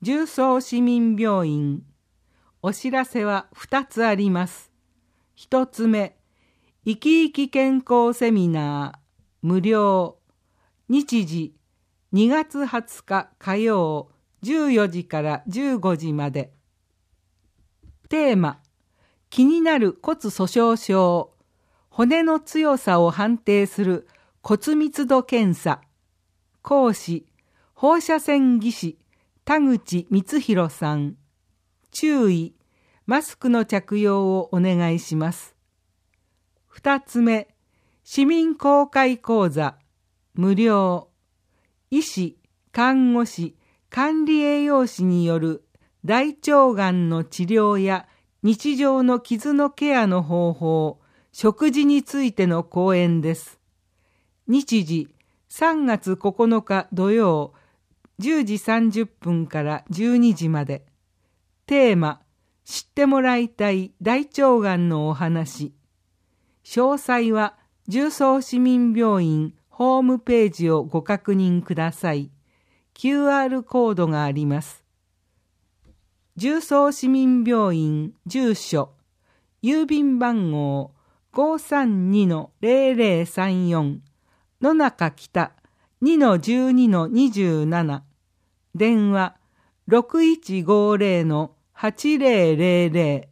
重曹市民病院。お知らせは2つあります。1つ目、生き生き健康セミナー、無料。日時、2月20日火曜、14時から15時まで。テーマ、気になる骨粗鬆症、骨の強さを判定する骨密度検査。講師、放射線技師、田口光弘さん。注意、マスクの着用をお願いします。2つ目、市民公開講座、無料。医師、看護師、管理栄養士による大腸がんの治療や日常の傷のケアの方法、食事についての講演です。日時、3月9日土曜、10時30分から12時まで。テーマ、知ってもらいたい大腸がんのお話。詳細は重曹市民病院ホームページをご確認ください。QR コードがあります。重曹市民病院住所、郵便番号 532-0034 野中北 2-12-27 電話 6150-8000